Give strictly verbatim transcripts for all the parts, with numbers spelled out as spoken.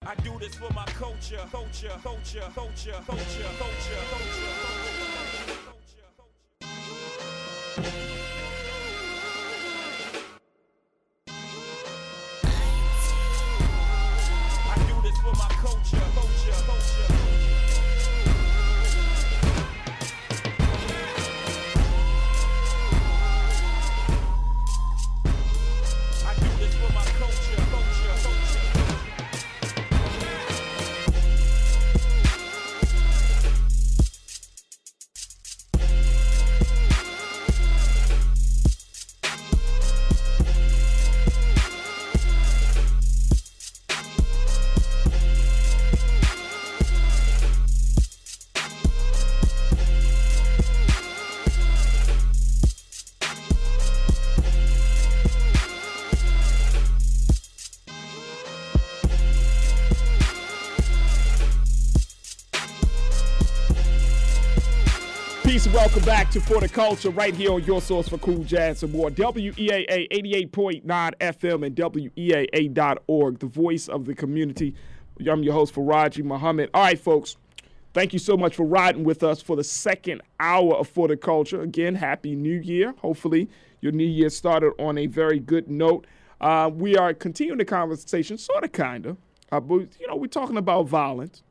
I do this for my culture, culture, culture, culture, culture, culture, culture, culture, I do this for my culture, culture, culture. I do this for my culture, culture, culture. Peace and welcome back to For the Culture right here on your source for cool jazz and more. W E A A eighty-eight point nine F M and W E A A dot org, the voice of the community. I'm your host, Faraji Muhammad. All right, folks, thank you so much for riding with us for the second hour of For the Culture. Again, Happy New Year. Hopefully your New Year started on a very good note. Uh, we are continuing the conversation, sort of, kind of. Uh, but, you know, we're talking about violence.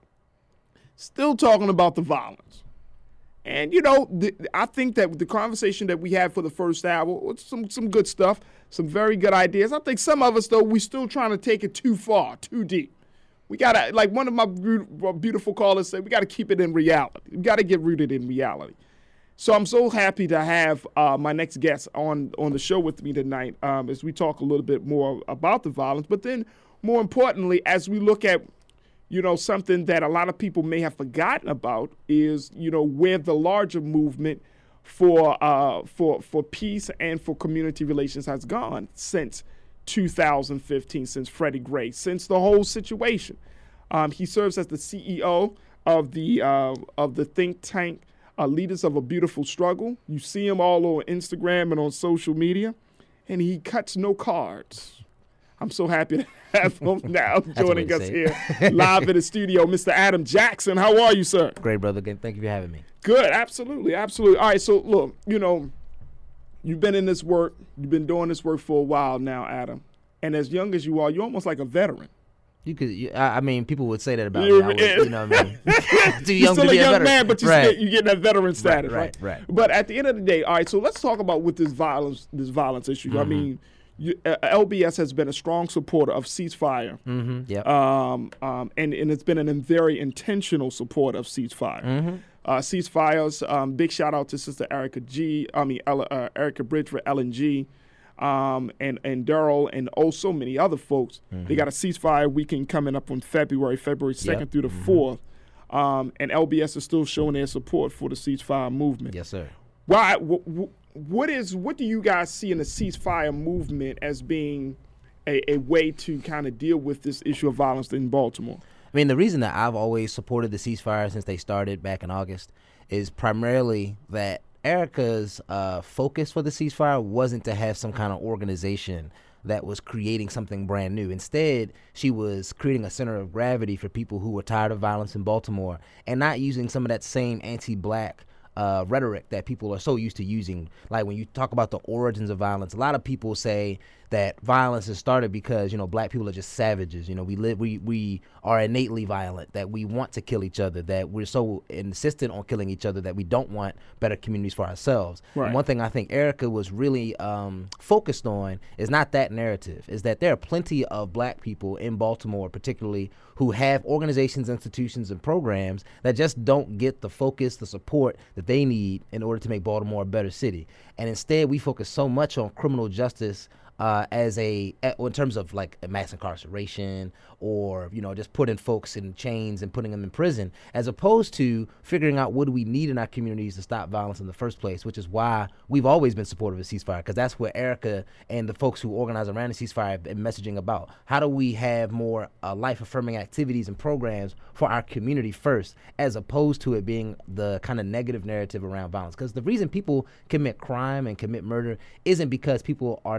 Still talking about the violence. And, you know, the, I think that the conversation that we had for the first hour was some, some good stuff, some very good ideas. I think some of us, though, we still trying to take it too far, too deep. We got to, like one of my beautiful callers said, we got to keep it in reality. We got to get rooted in reality. So I'm so happy to have uh, my next guest on, on the show with me tonight um, as we talk a little bit more about the violence. But then, more importantly, as we look at you know, something that a lot of people may have forgotten about is, you know, where the larger movement for uh, for for peace and for community relations has gone since two thousand fifteen, since Freddie Gray, since the whole situation. Um, he serves as the C E O of the uh, of the think tank uh, Leaders of a Beautiful Struggle. You see him all on Instagram and on social media, and he cuts no cards. I'm so happy to have him now joining us here live in the studio. Mister Adam Jackson, how are you, sir? Great, brother. Thank you for having me. Good, absolutely, absolutely. All right, so look, you know, you've been in this work, you've been doing this work for a while now, Adam. And as young as you are, you're almost like a veteran. You could, you, I mean, people would say that about You're, me. I would, you know what I mean? Too you're young still to a be young a veteran. man, but you right. still, you get that veteran status, right, right? right? Right. But at the end of the day, all right, so let's talk about with this violence, this violence issue. Mm-hmm. I mean, You, uh, L B S has been a strong supporter of ceasefire, mm-hmm, yep. um, um, and, and it's been a very intentional support of ceasefire. Mm-hmm. Uh, ceasefires, um, big shout out to Sister Erica G, I mean, Ella, uh, Erica Bridgeford, Ellen G, um, and, and Daryl, and also many other folks. Mm-hmm. They got a ceasefire weekend coming up on February, February second yep. through the mm-hmm. fourth, um, and L B S is still showing their support for the ceasefire movement. Yes, sir. Why? W- w- What is what do you guys see in the ceasefire movement as being a, a way to kind of deal with this issue of violence in Baltimore? I mean, the reason that I've always supported the ceasefire since they started back in August is primarily that Erica's uh, focus for the ceasefire wasn't to have some kind of organization that was creating something brand new. Instead, she was creating a center of gravity for people who were tired of violence in Baltimore and not using some of that same anti-black Uh, rhetoric that people are so used to using. Like when you talk about the origins of violence, a lot of people say that violence has started because, you know, black people are just savages. You know, we live, we, we are innately violent, that we want to kill each other, that we're so insistent on killing each other that we don't want better communities for ourselves. Right. And one thing I think Erica was really um, focused on is not that narrative, is that there are plenty of black people in Baltimore, particularly, who have organizations, institutions, and programs that just don't get the focus, the support that they need in order to make Baltimore a better city. And instead, we focus so much on criminal justice uh, as a, in terms of like mass incarceration or, you know, just putting folks in chains and putting them in prison, as opposed to figuring out what do we need in our communities to stop violence in the first place, which is why we've always been supportive of ceasefire, because that's where Erica and the folks who organize around the ceasefire have been messaging about. How do we have more uh, life-affirming activities and programs for our community first, as opposed to it being the kind of negative narrative around violence? Because the reason people commit crime and commit murder isn't because people are designed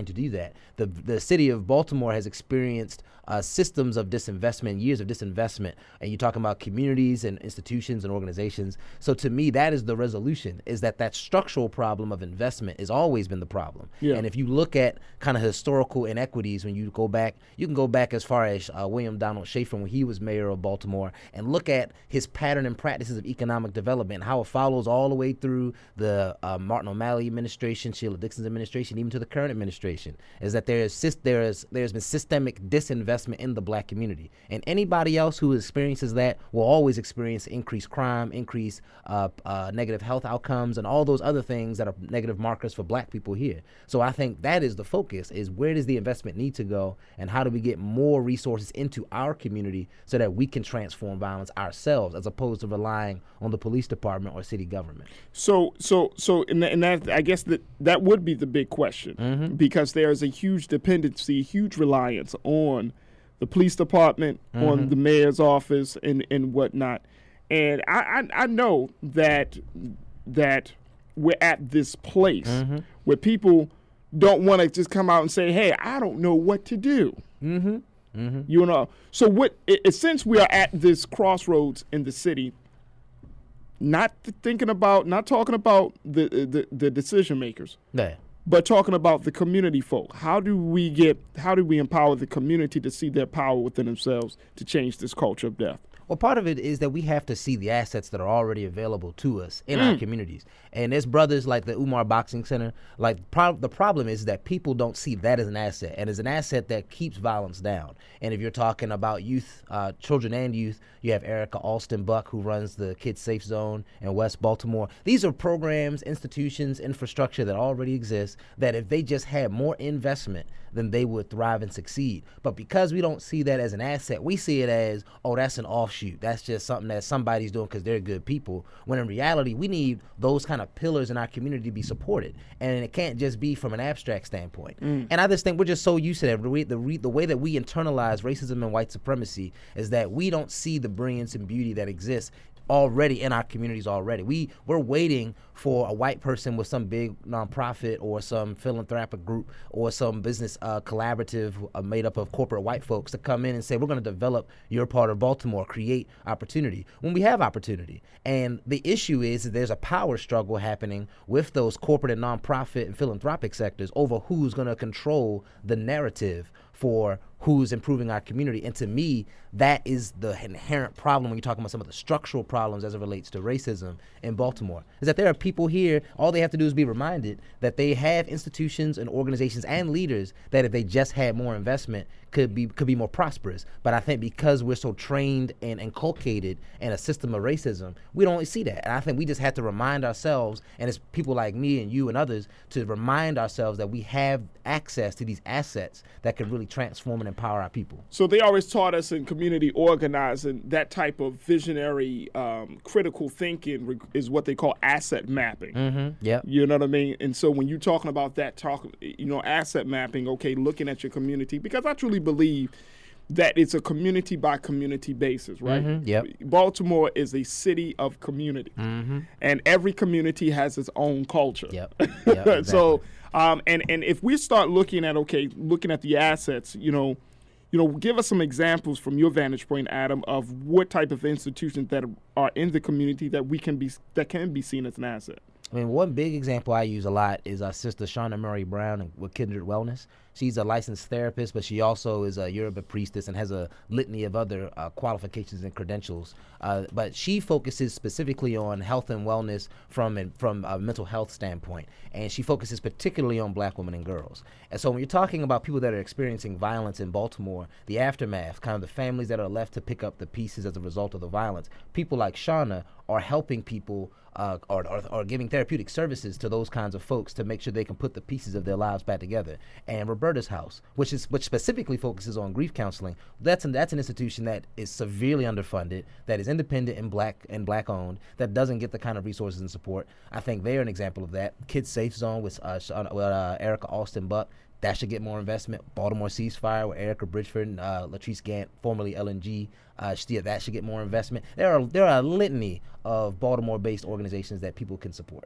trying to do that. The the city of Baltimore has experienced uh, systems of disinvestment, years of disinvestment, and you're talking about communities and institutions and organizations. So to me, that is the resolution, is that that structural problem of investment has always been the problem. Yeah. And if you look at kind of historical inequities, when you go back, you can go back as far as uh, William Donald Schaefer when he was mayor of Baltimore, and look at his pattern and practices of economic development, and how it follows all the way through the uh, Martin O'Malley administration, Sheila Dixon's administration, even to the current administration, is that there is there is there's been systemic disinvestment in the black community, and anybody else who experiences that will always experience increased crime, increased uh, uh, negative health outcomes, and all those other things that are negative markers for black people here. So I think that is the focus: is where does the investment need to go, and how do we get more resources into our community so that we can transform violence ourselves, as opposed to relying on the police department or city government. So, so, so, and, and that, I guess that that would be the big question, Mm-hmm. because there is a huge dependency, huge reliance on the police department, Mm-hmm. on the mayor's office, and and whatnot. And I, I, I know that that we're at this place Mm-hmm. where people don't want to just come out and say, "Hey, I don't know what to do." Mm-hmm. Mm-hmm. You know. So, what? i- i- since we are at this crossroads in the city, not th- thinking about, not talking about the the, the decision makers, Yeah. but talking about the community folk. How do we get? How do we empower the community to see their power within themselves to change this culture of death? Well, part of it is that we have to see the assets that are already available to us in Mm. our communities. And there's brothers like the Umar Boxing Center. Like pro- the problem is that people don't see that as an asset, and as an asset that keeps violence down. And if you're talking about youth, uh, children and youth, you have Erica Alston Buck, who runs the Kids Safe Zone in West Baltimore. These are programs, institutions, infrastructure that already exist, that if they just had more investment, then they would thrive and succeed. But because we don't see that as an asset, we see it as, oh, that's an offshoot. That's just something that somebody's doing because they're good people. When in reality, we need those kind of pillars in our community to be supported. And it can't just be from an abstract standpoint. Mm. And I just think we're just so used to that. The way, the, re, the way that we internalize racism and white supremacy is that we don't see the brilliance and beauty that exists already in our communities already. We, we're waiting for a white person with some big nonprofit or some philanthropic group or some business uh, collaborative uh, made up of corporate white folks to come in and say, we're going to develop your part of Baltimore, create opportunity, when we have opportunity. And the issue is that there's a power struggle happening with those corporate and nonprofit and philanthropic sectors over who's going to control the narrative for who's improving our community. And to me, that is the inherent problem when you're talking about some of the structural problems as it relates to racism in Baltimore, is that there are people here, all they have to do is be reminded that they have institutions and organizations and leaders that if they just had more investment could be could be more prosperous. But I think because we're so trained and inculcated in a system of racism, we don't see that. And I think we just have to remind ourselves, and it's people like me and you and others, to remind ourselves that we have access to these assets that can really transform and empower our people. So they always taught us in community organizing that type of visionary, um, critical thinking re- is what they call asset mapping. Mm-hmm. Yep. You know what I mean? And so when you're talking about that, talk, you know, asset mapping, okay, looking at your community, because I truly believe that it's a community by community basis, right? Mhm, yep. Baltimore is a city of community, Mm-hmm. and every community has its own culture. Yep. Yep, exactly. So, um, and and if we start looking at okay, looking at the assets, you know, you know, give us some examples from your vantage point, Adam, of what type of institutions that are in the community that we can be that can be seen as an asset. I mean, one big example I use a lot is our sister Shauna Murray Brown with Kindred Wellness. She's a licensed therapist, but she also is a Yoruba priestess and has a litany of other uh, qualifications and credentials. Uh, but she focuses specifically on health and wellness from an, from a mental health standpoint, and she focuses particularly on black women and girls. And so when you're talking about people that are experiencing violence in Baltimore, the aftermath, kind of the families that are left to pick up the pieces as a result of the violence, people like Shauna are helping people Uh, or, or, or giving therapeutic services to those kinds of folks to make sure they can put the pieces of their lives back together. And Roberta's House, which is which specifically focuses on grief counseling, that's an, that's an institution that is severely underfunded, that is independent and black and black owned, that doesn't get the kind of resources and support. I think they're an example of that. Kids Safe Zone with uh, Shauna, with, uh, Erica Alston Buck, that should get more investment. Baltimore Ceasefire with Erica Bridgeford and uh, Latrice Gant, formerly L N G, uh, yeah, that should get more investment. There are there are a litany of Baltimore-based organizations that people can support.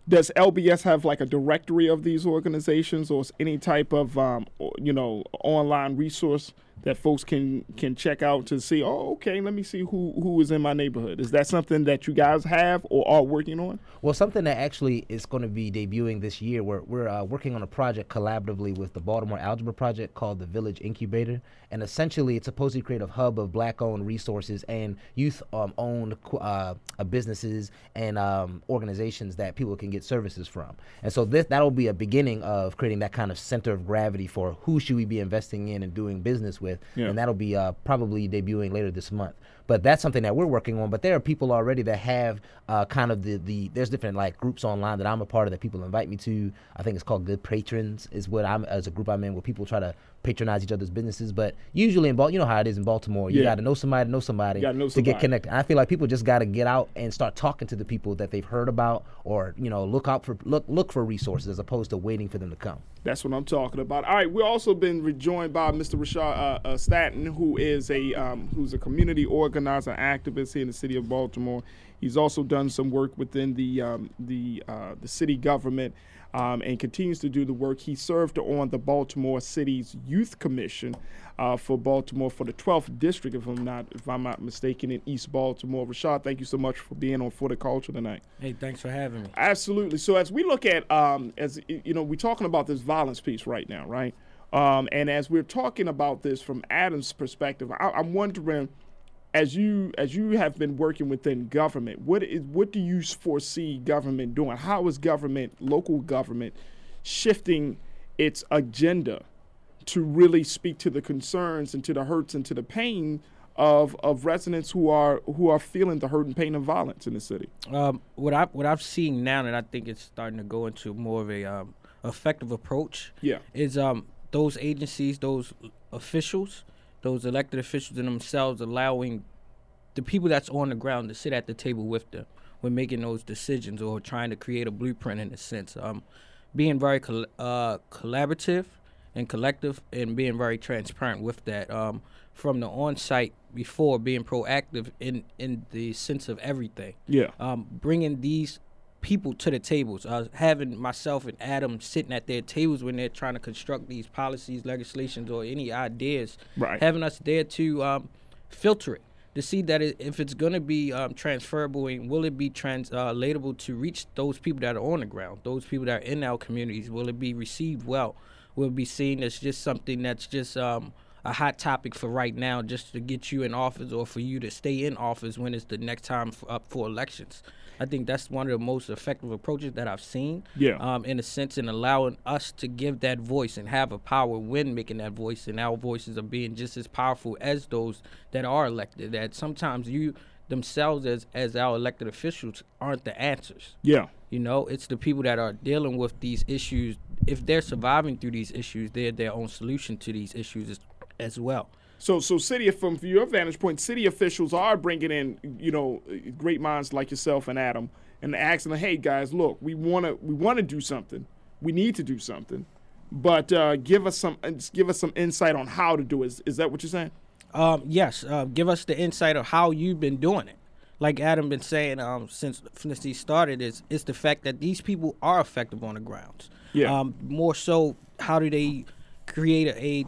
does L B S have like a directory of these organizations or any type of, um, you know, online resource that folks can can check out to see, oh, okay, let me see who, who is in my neighborhood? Is that something that you guys have or are working on? Well, something that actually is going to be debuting this year, we're, we're uh, working on a project collaboratively with the Baltimore Algebra Project called the Village Incubator. And essentially, it's supposed to create a hub of black-owned resources and youth-owned um, uh, uh, businesses and um, organizations that people can get services from. And so this that'll be a beginning of creating that kind of center of gravity for who should we be investing in and doing business with. Yeah. And that'll be uh, probably debuting later this month. But that's something that we're working on. But there are people already that have uh, kind of the, the there's different like groups online that I'm a part of that people invite me to. I think it's called Good Patrons is what I'm as a group I'm in, where people try to patronize each other's businesses. But usually in Baltimore, you know how it is in Baltimore. You yeah. got to know somebody to know somebody know to somebody. get connected. And I feel like people just got to get out and start talking to the people that they've heard about, or you know, look out for look look for resources as opposed to waiting for them to come. That's what I'm talking about. All right, we've also been rejoined by Mister Rashad uh, uh, Staton, who is a um, who's a community organizer, activist here in the city of Baltimore. He's also done some work within the um, the uh, the city government um, and continues to do the work. He served on the Baltimore City's Youth Commission uh, for Baltimore for the twelfth district, if I'm not if I'm not mistaken, in East Baltimore. Rashad, thank you so much for being on For the Culture tonight. Hey, thanks for having me. Absolutely. So as we look at um, as you know, we're talking about this violence piece right now, right? Um, and as we're talking about this from Adam's perspective, I, I'm wondering, as you as you have been working within government, what is what do you foresee government doing? How is government, local government, shifting its agenda to really speak to the concerns and to the hurts and to the pain of of residents who are who are feeling the hurt and pain and violence in the city? Um, what I what I've seen now, and I think it's starting to go into more of a um, effective approach. Yeah, is um. those agencies, those officials, those elected officials in themselves allowing the people that's on the ground to sit at the table with them when making those decisions or trying to create a blueprint in a sense. Um, being very col- uh, collaborative and collective and being very transparent with that. Um, from the on-site before, being proactive in, in the sense of everything. Yeah. Um, bringing these people to the tables, uh, having myself and Adam sitting at their tables when they're trying to construct these policies, legislations, or any ideas, right. having us there to um, filter it, to see that it, if it's going to be um, transferable and will it be translatable to reach those people that are on the ground, those people that are in our communities, will it be received well, will it be seen as just something that's just um, a hot topic for right now just to get you in office or for you to stay in office when it's the next time f- up for elections. I think that's one of the most effective approaches that I've seen, yeah. um, in a sense, in allowing us to give that voice and have a power when making that voice, and our voices are being just as powerful as those that are elected, that sometimes you themselves as, as our elected officials aren't the answers. Yeah. You know, it's the people that are dealing with these issues. If they're surviving through these issues, they're their own solution to these issues as, as well. So, so city, from your vantage point, city officials are bringing in, you know, great minds like yourself and Adam, and asking them, "Hey, guys, look, we want to, we want to do something. We need to do something, but uh, give us some, give us some insight on how to do it." Is, is that what you're saying? Um, yes. Uh, give us the insight of how you've been doing it. Like Adam been saying, um, since since he started, is it's the fact that these people are effective on the grounds. Yeah. Um, more so, how do they create a, a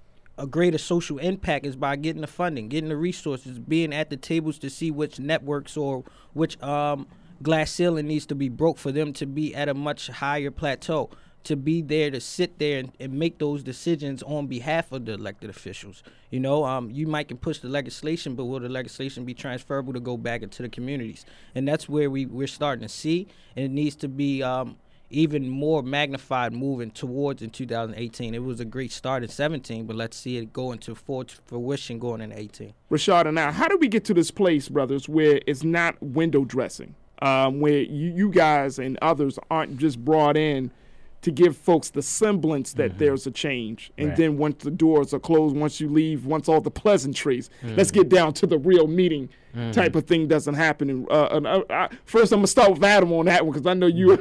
A greater social impact is by getting the funding, getting the resources, being at the tables to see which networks or which um, glass ceiling needs to be broke for them to be at a much higher plateau, to be there to sit there and, and make those decisions on behalf of the elected officials. You know, um, you might can push the legislation, but will the legislation be transferable to go back into the communities? And that's where we, we're starting to see, and it needs to be um, even more magnified moving towards in two thousand eighteen. It was a great start in seventeen, but let's see it go into fruition going in eighteen. Rashad, and now, how do we get to this place, brothers, where it's not window dressing, um, where you, you guys and others aren't just brought in to give folks the semblance that mm-hmm. there's a change, and right. then once the doors are closed, once you leave, once all the pleasantries, mm-hmm. let's get down to the real meeting mm-hmm. type of thing doesn't happen. And, uh, and uh, I, first, I'm gonna start with Adam on that one because I know you.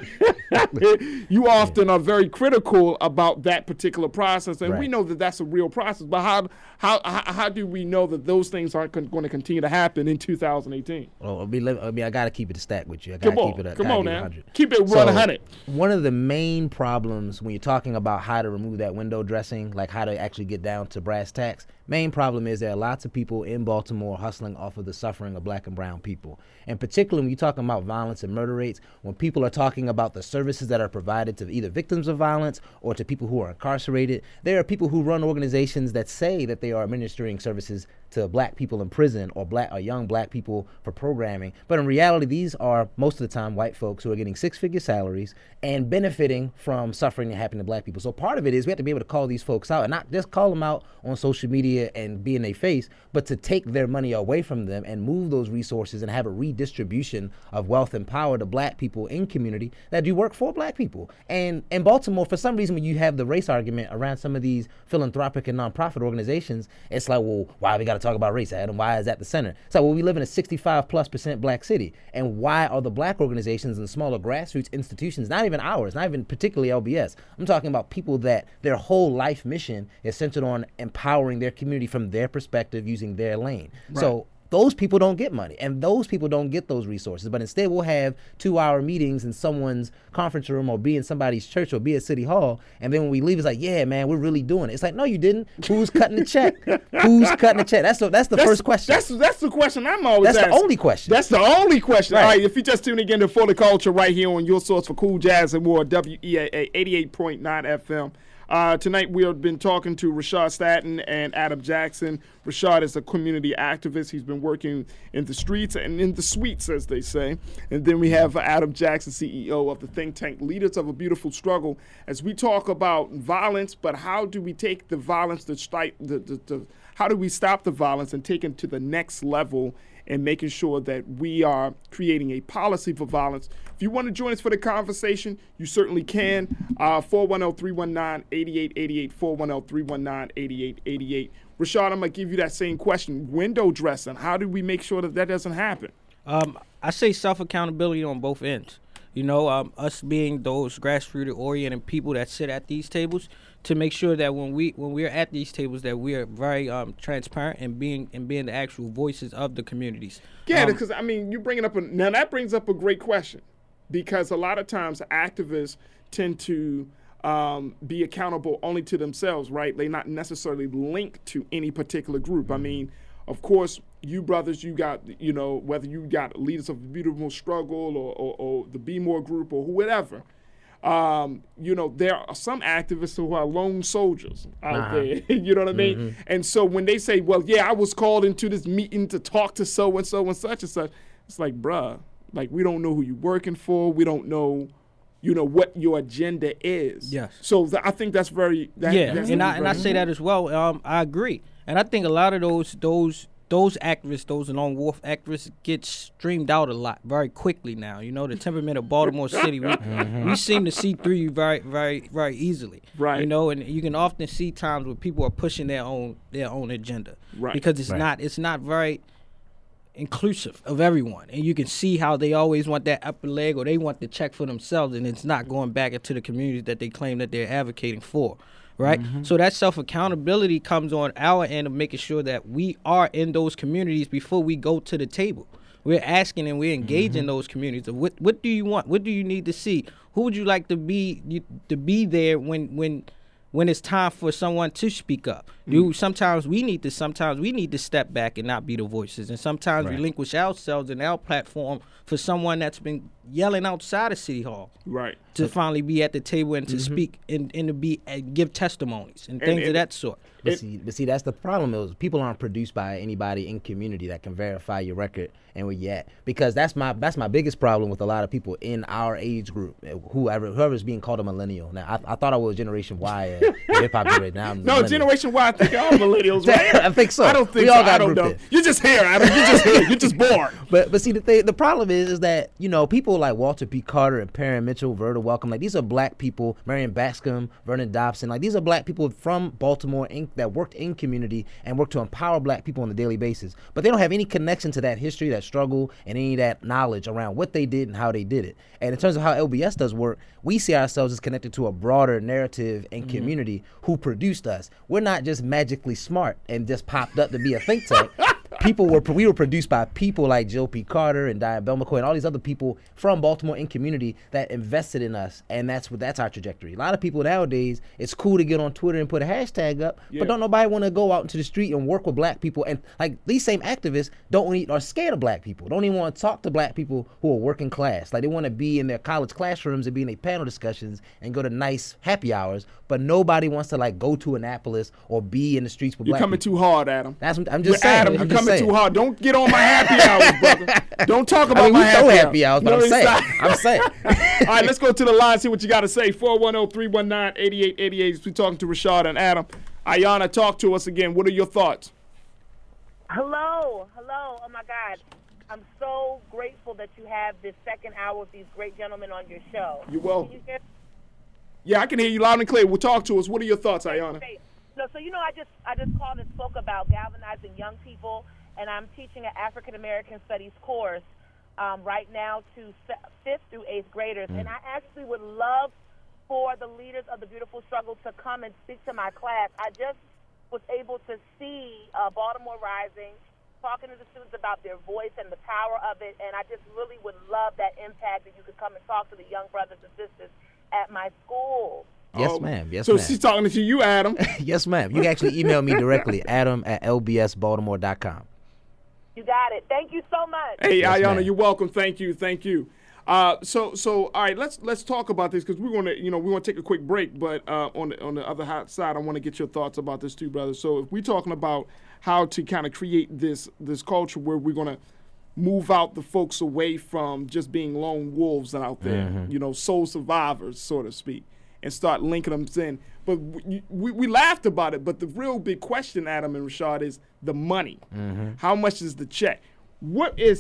you often are very critical about that particular process, and Right. we know that that's a real process. But how how how, how do we know that those things aren't con- going to continue to happen in two thousand eighteen? Well, I mean, I, mean, I gotta keep it a stack with you. I gotta Come on, keep it. A, come gotta on keep it now, one hundred. keep it So, one hundred. One of the main problems when you're talking about how to remove that window dressing, like how to actually get down to brass tacks, main problem is there are lots of people in Baltimore hustling off of the suffering of black and brown people. And particularly when you're talking about violence and murder rates, when people are talking about the services that are provided to either victims of violence or to people who are incarcerated, there are people who run organizations that say that they are administering services to black people in prison or black or young black people for programming. But in reality, these are most of the time white folks who are getting six-figure salaries and benefiting from suffering that happened to black people. So part of it is we have to be able to call these folks out and not just call them out on social media and be in their face, but to take their money away from them and move those resources and have a redistribution of wealth and power to black people in community that do work for black people. And in Baltimore, for some reason, when you have the race argument around some of these philanthropic and nonprofit organizations, it's like, well, why we got to talk about race, Adam? Why is that the center? So, well, we live in a sixty-five plus percent black city. And why are the black organizations and smaller grassroots institutions, not even ours, not even particularly L B S, I'm talking about people that their whole life mission is centered on empowering their community from their perspective using their lane. Right. So those people don't get money and those people don't get those resources, but instead we'll have two hour meetings in someone's conference room or be in somebody's church or be at City Hall. And then when we leave, it's like, yeah, man, we're really doing it. It's like, no, you didn't. Who's cutting the check? Who's cutting the check? That's the, that's the That's, first question. That's that's the question I'm always That's the asking. only question. That's the only question. Right. All right, if you're just tuning in to For the Culture right here on your source for cool jazz and more, W E A A eighty-eight point nine F M. Uh, tonight we have been talking to Rashad Staten and Adam Jackson. Rashad is a community activist. He's been working in the streets and in the suites, as they say. And then we have Adam Jackson, C E O of the think tank Leaders of a Beautiful Struggle, as we talk about violence, but how do we take the violence, the, stri- the, the, the how do we stop the violence and take it to the next level and making sure that we are creating a policy for violence. If you want to join us for the conversation, you certainly can. Uh, four one zero, three one nine, eight eight eight eight, four one zero, three one nine, eight eight eight eight. Rashad, I'm going to give you that same question. Window dressing, how do we make sure that that doesn't happen? Um, I say self-accountability on both ends. You know, um, us being those grassroots-oriented people that sit at these tables, to make sure that when we when we're at these tables, that we are very um, transparent and being and being the actual voices of the communities. Yeah, Um, because I mean, you bringing up a now that brings up a great question, because a lot of times activists tend to um, be accountable only to themselves, right? They're not necessarily linked to any particular group. I mean, of course, you brothers, you got, you know, whether you got Leaders of the Beautiful Struggle or, or, or the Be More group or whatever. Um, you know, there are some activists who are lone soldiers out Uh-huh. there. You know what I mean? Mm-hmm. And so when they say, well, yeah, I was called into this meeting to talk to so and so and such and such, it's like, bruh, like, we don't know who you're working for. We don't know, you know, what your agenda is. Yes. So th- I think that's very, that, yeah, that's and I and I very- say that as well. Um, I agree, and I think a lot of those those those activists, those lone wolf activists, get streamed out a lot very quickly now. You know, the temperament of Baltimore City, we, we seem to see through you very, very, very easily. Right. You know, and you can often see times where people are pushing their own their own agenda. Right. Because it's Right. not it's not very inclusive of everyone, and you can see how they always want that upper leg, or they want the check for themselves, and it's not going back into the communities that they claim that they're advocating for, right? So that self-accountability comes on our end of making sure that we are in those communities before we go to the table. We're asking and we're engaging those communities. Of what what do you want? What do you need to see? Who would you like to be you, to be there when when when it's time for someone to speak up? Do sometimes we need to sometimes we need to step back and not be the voices, and sometimes Right. relinquish ourselves and our platform for someone that's been yelling outside of City Hall Right. to finally be at the table and to speak and, and to be and give testimonies and things and- of that sort. But It- see, but see, that's the problem is people aren't produced by anybody in community that can verify your record and where you at. Because that's my that's my biggest problem with a lot of people in our age group, whoever whoever's being called a millennial. Now, I, I thought I was Generation Y uh, hip hop right now. I'm No, millennial. Generation Y, I think all millennials, right? I think so. I don't think we so. all got I don't grouped know. in. You're just here, Adam. You're just here. You're just bored. But but see the thing, the problem is is that you know people like Walter P. Carter and Perrin Mitchell, Verda Welcome, like these are black people. Marion Bascom, Vernon Dobson, like these are black people from Baltimore Inc that worked in community and worked to empower black people on a daily basis. But they don't have any connection to that history, that struggle, and any of that knowledge around what they did and how they did it. And in terms of how L B S does work, we see ourselves as connected to a broader narrative and Mm-hmm. community who produced us. We're not just magically smart and just popped up to be a think tank. People were we were produced by people like Joe P. Carter and Diane Bell McCoy and all these other people from Baltimore in community that invested in us, and that's what that's our trajectory. A lot of people nowadays, it's cool to get on Twitter and put a hashtag up, Yeah. but don't nobody want to go out into the street and work with black people. And like these same activists don't need are scared of black people. Don't even want to talk to black people who are working class. Like they want to be in their college classrooms and be in their panel discussions and go to nice happy hours, but nobody wants to like go to Annapolis or be in the streets with You're black coming people. too hard, Adam. That's what I'm You're just saying. Adam, I'm you're just coming saying. too hard. Don't get on my happy hours, brother. Don't talk about I mean, my we happy, throw hours. happy hours, but No, I'm it's saying, not. I'm saying. All right, let's go to the line, see what you got to say. four one zero, three one nine, eight eight eight eight. We're talking to Rashad and Adam. Ayana, talk to us again. What are your thoughts? Hello, hello. Oh my God, I'm so grateful that you have this second hour with these great gentlemen on your show. You're welcome. Can you hear? Yeah, I can hear you loud and clear. Well, talk to us. What are your thoughts, Ayana? Great. No, so you know, I just I just called and spoke about galvanizing young people, and I'm teaching an African American Studies course um, right now to se- fifth through eighth graders, Mm. and I actually would love for the leaders of the beautiful struggle to come and speak to my class. I just was able to see uh, Baltimore Rising, talking to the students about their voice and the power of it, and I just really would love that impact that you could come and talk to the young brothers and sisters at my school. Yes, Oh, ma'am. Yes, so ma'am. she's talking to you, Adam. Yes, ma'am. You can actually email me directly, adam at l b s baltimore dot com. You got it. Thank you so much. Hey, Yes, Ayana, ma'am. you're welcome. Thank you. Thank you. Uh, so, so, all right, let's let's talk about this because we're gonna, you know, we want to take a quick break. But uh, on the on the other hot side, I want to get your thoughts about this too, brother. So, if we're talking about how to kind of create this this culture where we're gonna move out the folks away from just being lone wolves out there, you know, soul survivors, so to speak, and start linking them in. But we, we, we laughed about it. But the real big question, Adam and Rashad, is the money. How much is the check? What is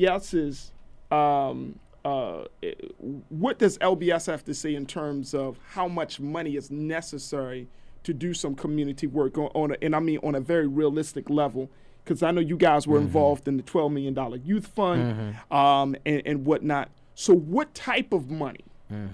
LBS's um, uh, what does L B S have to say in terms of how much money is necessary to do some community work on, on a, and I mean on a very realistic level? Because I know you guys were involved in the twelve million dollars youth fund um, and, and whatnot. So what type of money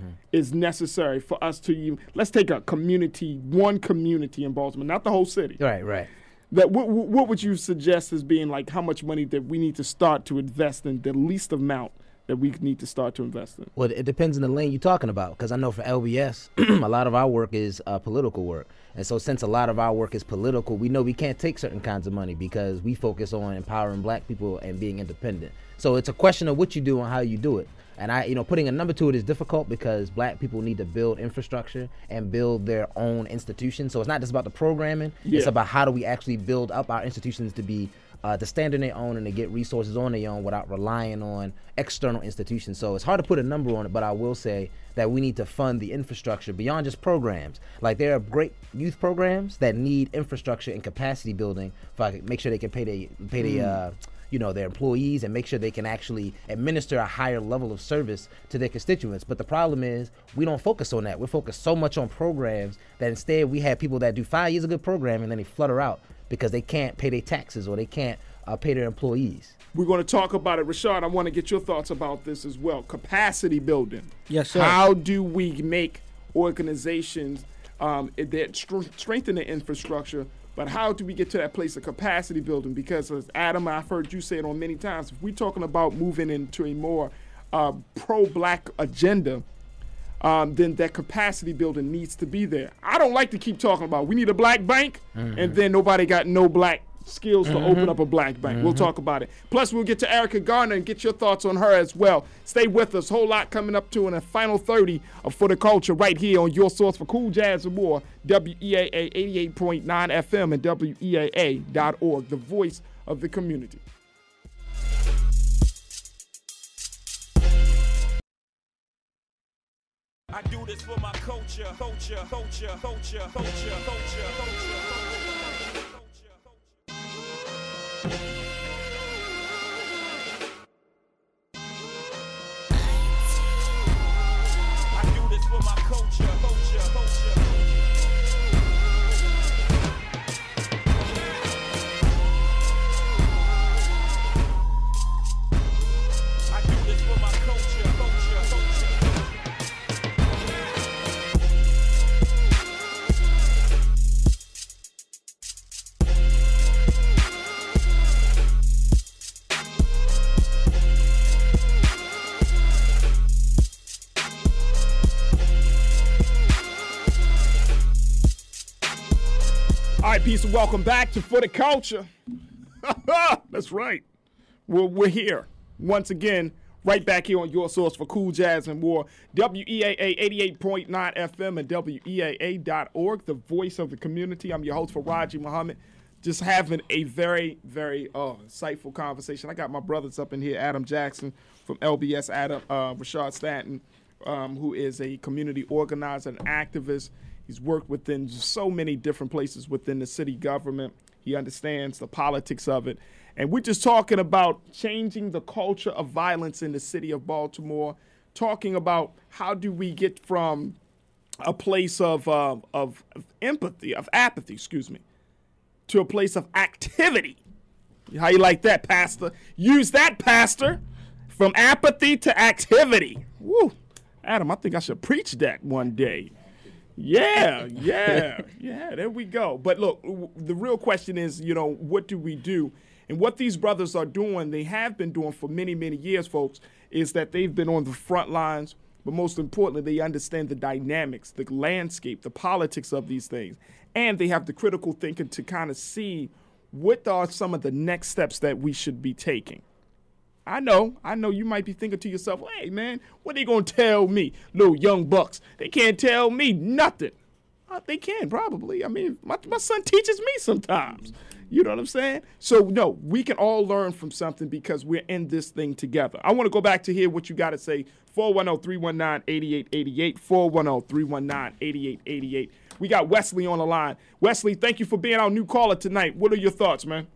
is necessary for us to even, let's take a community, one community in Baltimore, not the whole city. Right, right. That what, what would you suggest as being like how much money that we need to start to invest in, the least amount that we need to start to invest in? Well, it depends on the lane you're talking about, because I know for L B S, a lot of our work is uh, political work. And so since a lot of our work is political, we know we can't take certain kinds of money because we focus on empowering black people and being independent. So it's a question of what you do and how you do it. And I, you know, putting a number to it is difficult because black people need to build infrastructure and build their own institutions. So it's not just about the programming. Yeah. It's about how do we actually build up our institutions to be uh, to stand on their own and to get resources on their own without relying on external institutions. So it's hard to put a number on it, but I will say that we need to fund the infrastructure beyond just programs. Like there are great youth programs that need infrastructure and capacity building for make sure they can pay their pay Mm. their uh, you know, their employees and make sure they can actually administer a higher level of service to their constituents. But the problem is we don't focus on that. We're focused so much on programs that instead we have people that do five years of good programming and then they flutter out because they can't pay their taxes or they can't uh, pay their employees. We're going to talk about it. Rashad, I want to get your thoughts about this as well. Capacity building. Yes, sir. How do we make organizations um, that str- strengthen the infrastructure, but how do we get to that place of capacity building? Because as Adam, I've heard you say it on many times, if we're talking about moving into a more uh, pro-black agenda, um, then that capacity building needs to be there. I don't like to keep talking about we need a black bank, Mm-hmm. and then nobody got no black skills to open up a black bank. We'll talk about it. Plus, we'll get to Erica Garner and get your thoughts on her as well. Stay with us. Whole lot coming up to in the final thirty of For the Culture right here on your source for cool jazz and more, W E A A eighty-eight point nine F M and W E A A dot org, the voice of the community. I do this for my culture, culture, culture, culture, culture, culture, culture, culture. I do this for my culture, culture, culture. I do this for my culture, culture, culture. All right, peace and welcome back to For the Culture. That's right. We're, we're here once again, right back here on your source for cool jazz and more. W E A A eighty-eight point nine F M and W E A A dot org, the voice of the community. I'm your host, Faraji Muhammad. Just having a very, very uh, insightful conversation. I got my brothers up in here, Adam Jackson from L B S, Adam, uh, Rashad Stanton, um, who is a community organizer and activist. He's worked within so many different places within the city government. He understands the politics of it. And we're just talking about changing the culture of violence in the city of Baltimore, talking about how do we get from a place of, uh, of, of empathy, of apathy, excuse me, to a place of activity. How you like that, Pastor? Use that, Pastor, from apathy to activity. Woo. Adam, I think I should preach that one day. Yeah, yeah, yeah, there we go. But look, w- the real question is, you know, what do we do? And what these brothers are doing, they have been doing for many, many years, folks, is that they've been on the front lines, but most importantly, they understand the dynamics, the landscape, the politics of these things. And they have the critical thinking to kind of see what are some of the next steps that we should be taking. I know, I know you might be thinking to yourself, hey, man, what are they going to tell me? Little young bucks. They can't tell me nothing. Uh, they can, probably. I mean, my, my son teaches me sometimes. You know what I'm saying? So, no, we can all learn from something because we're in this thing together. I want to go back to hear what you got to say. four one zero, three one nine, eight eight eight eight, four one zero, three one nine, eight eight eight eight. We got Wesley on the line. Wesley, thank you for being our new caller tonight. What are your thoughts, man?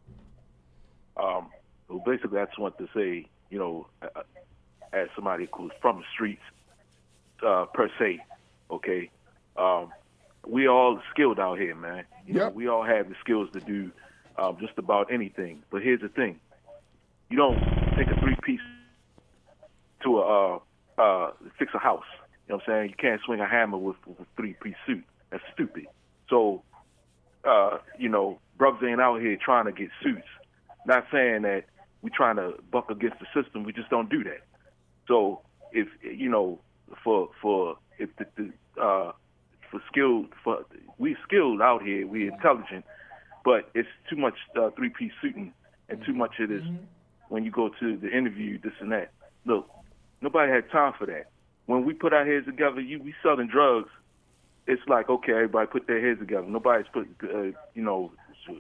Um, well, basically, I just want to say, you know, uh, as somebody who's from the streets, uh, per se, okay, um, we all skilled out here, man. You know, Yep. we all have the skills to do um, just about anything. But here's the thing: you don't take a three-piece to a uh, uh, fix a house. You know what I'm saying? You can't swing a hammer with, with a three-piece suit. That's stupid. So, uh, you know, brothers ain't out here trying to get suits. Not saying that we trying to buck against the system. We just don't do that. So, if you know, for for if the, the uh, for skilled, for we skilled out here, we intelligent, but it's too much uh, three-piece suiting and too much of this when you go to the interview, this and that. Look, nobody had time for that. When we put our heads together, you we selling drugs. It's like, okay, everybody put their heads together. Nobody's put, uh, you know,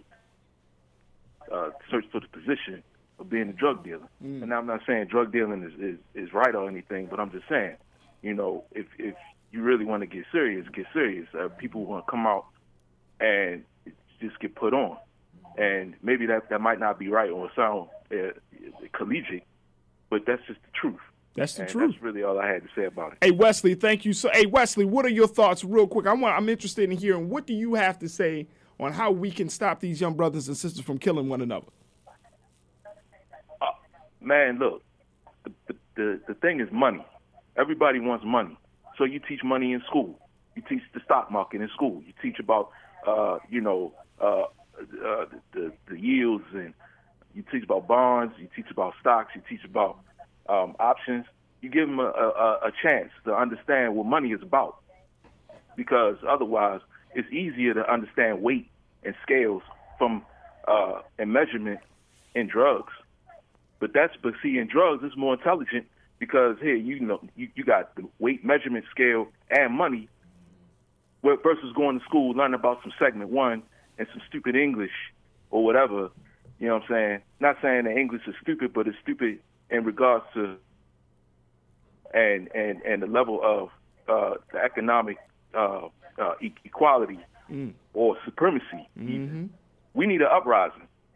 uh, search for the position of being a drug dealer. Mm. And I'm not saying drug dealing is, is, is right or anything, but I'm just saying, you know, if if you really want to get serious, get serious. Uh, people want to come out and just get put on. And maybe that, that might not be right or sound uh, collegiate, but that's just the truth. That's the and truth. That's really all I had to say about it. Hey, Wesley, thank you. So, hey, Wesley, what are your thoughts real quick? I want, I'm interested in hearing what do you have to say on how we can stop these young brothers and sisters from killing one another? Uh, man, look, the, the, the, the thing is money. Everybody wants money. So you teach money in school. You teach the stock market in school. You teach about, uh, you know, uh, uh, the, the yields, and you teach about bonds. You teach about stocks. You teach about um, options. You give them a, a, a chance to understand what money is about, because otherwise it's easier to understand weight and scales from uh, and measurement in drugs. But that's but see in drugs it's more intelligent, because here you know you, you got the weight measurement scale and money, where versus going to school learning about some segment one and some stupid English or whatever. You know what I'm saying? Not saying that English is stupid, but it's stupid in regards to and and, and the level of uh, the economic uh, uh, e- equality mm. or supremacy. Mm-hmm. We need an uprising.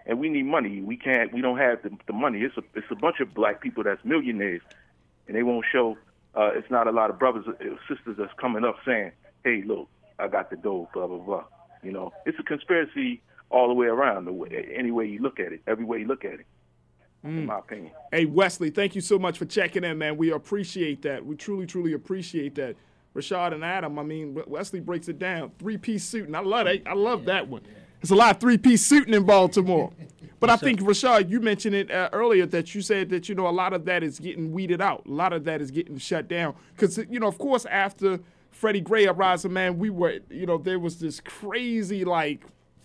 and we need money. We can't. We don't have the, the money. It's a it's a bunch of black people that's millionaires, and they won't show. Uh, it's not a lot of brothers or sisters that's coming up saying, "Hey, look, I got the dough." Blah blah blah. You know, it's a conspiracy all the way around. The way, any way you look at it, every way you look at it. Mm. In my opinion. Hey, Wesley, thank you so much for checking in, man. We appreciate that. We truly, truly appreciate that. Rashad and Adam, I mean, Wesley breaks it down. Three-piece suiting. I love it. I love yeah, that one. Yeah. There's a lot of three-piece suiting in Baltimore. But I think, Rashad, you mentioned it uh, earlier that you said that, you know, a lot of that is getting weeded out. A lot of that is getting shut down. Because, you know, of course, after Freddie Gray uprising, man, we were, you know, there was this crazy, like,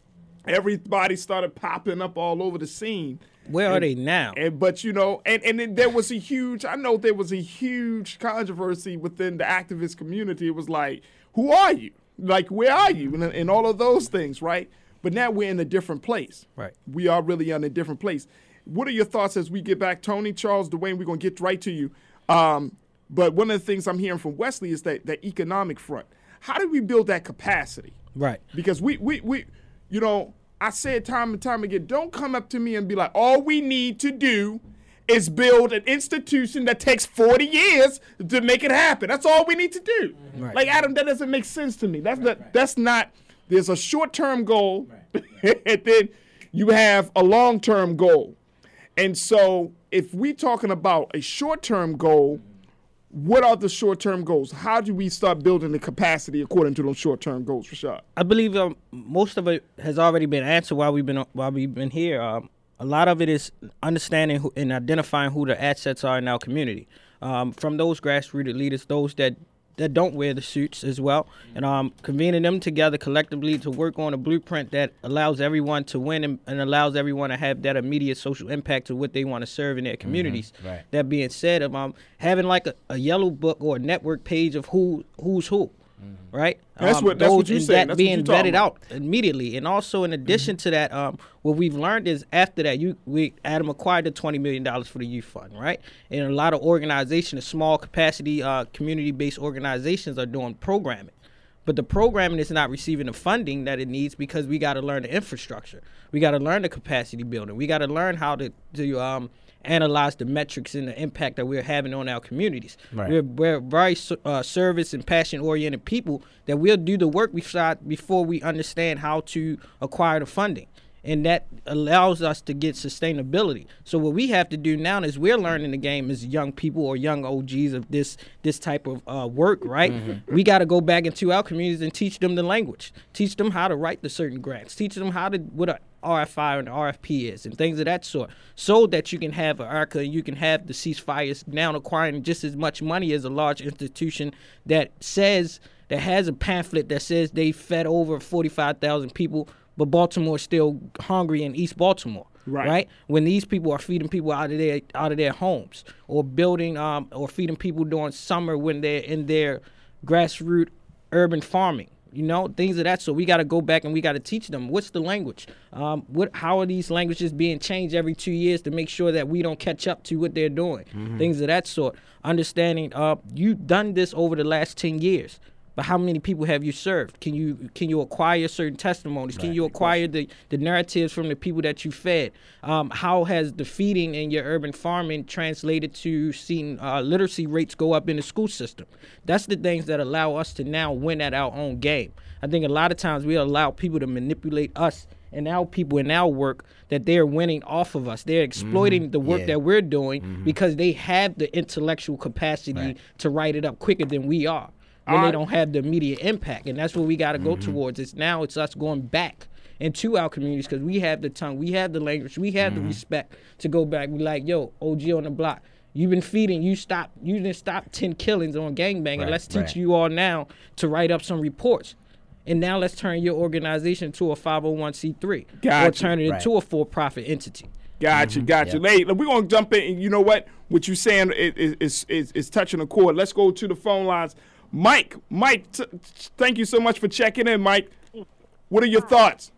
everybody started popping up all over the scene. Where and, are they now? And but you know, and and then there was a huge. I know there was a huge controversy within the activist community. It was like, who are you? Like, where are you? And, and all of those things, right? But now we're in a different place. Right. We are really in a different place. What are your thoughts as we get back, Tony, Charles, Dwayne? We're gonna get right to you. Um, but one of the things I'm hearing from Wesley is that that economic front. How do we build that capacity? Right. Because we we we, you know. I said time and time again, don't come up to me and be like, all we need to do is build an institution that takes forty years to make it happen. That's all we need to do. Right. Like, Adam, that doesn't make sense to me. That's right, not, right. that's not, there's a short-term goal, right. and then you have a long-term goal. And so if we're talking about a short-term goal, what are the short-term goals? How do we start building the capacity according to those short-term goals, Rashad? I believe um, most of it has already been answered while we've been while we've been here. Um, a lot of it is understanding who, and identifying who the assets are in our community. Um, from those grassroots leaders, those that, that don't wear the suits as well, and um, convening them together collectively to work on a blueprint that allows everyone to win and, and allows everyone to have that immediate social impact to what they want to serve in their communities. Mm-hmm. Right. That being said, um, having like a, a yellow book or a network page of who who's who. Mm-hmm. Right, that's um, what that's what you said. That being vetted out immediately, and also in addition mm-hmm. to that, um, what we've learned is after that, you we Adam acquired the twenty million dollars for the youth fund, right? And a lot of organizations, small capacity, uh, community-based organizations, are doing programming, but the programming is not receiving the funding that it needs because we got to learn the infrastructure, we got to learn the capacity building, we got to learn how to to um. analyze the metrics and the impact that we're having on our communities. Right. We're, we're very uh, service and passion-oriented people that we'll do the work before we understand how to acquire the funding. And that allows us to get sustainability. So what we have to do now is we're learning the game as young people or young O Gs of this this type of uh, work, right? Mm-hmm. We got to go back into our communities and teach them the language, teach them how to write the certain grants, teach them how to what a R F I and R F P is and things of that sort, so that you can have an ARCA and you can have the ceasefires now acquiring just as much money as a large institution that says, that has a pamphlet that says they fed over forty-five thousand people, but Baltimore's still hungry in East Baltimore, right. right? When these people are feeding people out of their out of their homes, or building um or feeding people during summer when they're in their grassroots urban farming, you know, things of that. So we got to go back and we got to teach them what's the language, um, what how are these languages being changed every two years to make sure that we don't catch up to what they're doing, mm-hmm. things of that sort. Understanding, uh, you've done this over the last ten years. But how many people have you served? Can you can you acquire certain testimonies? Right. Can you acquire the, the narratives from the people that you fed? Um, how has the feeding in your urban farming translated to seeing uh, literacy rates go up in the school system? That's the things that allow us to now win at our own game. I think a lot of times we allow people to manipulate us and our people in our work that they're winning off of us. They're exploiting mm-hmm. the work yeah. that we're doing mm-hmm. because they have the intellectual capacity right. to write it up quicker than we are. When they don't have the immediate impact. And that's what we got to go mm-hmm. towards. It's now it's us going back into our communities because we have the tongue, we have the language, we have mm-hmm. the respect to go back. We like, yo, O G on the block, you've been feeding, you stop, you didn't stop ten killings on gangbanging. Right, let's teach right. you all now to write up some reports. And now let's turn your organization into a five oh one c three gotcha. Or turn it right. into a for-profit entity. Gotcha, mm-hmm. gotcha. Yep. Hey, we're going to jump in. And you know what? What you're saying is, is, is, is touching a chord. Let's go to the phone lines. Mike, Mike, t- thank you so much for checking in, Mike. What are your thoughts?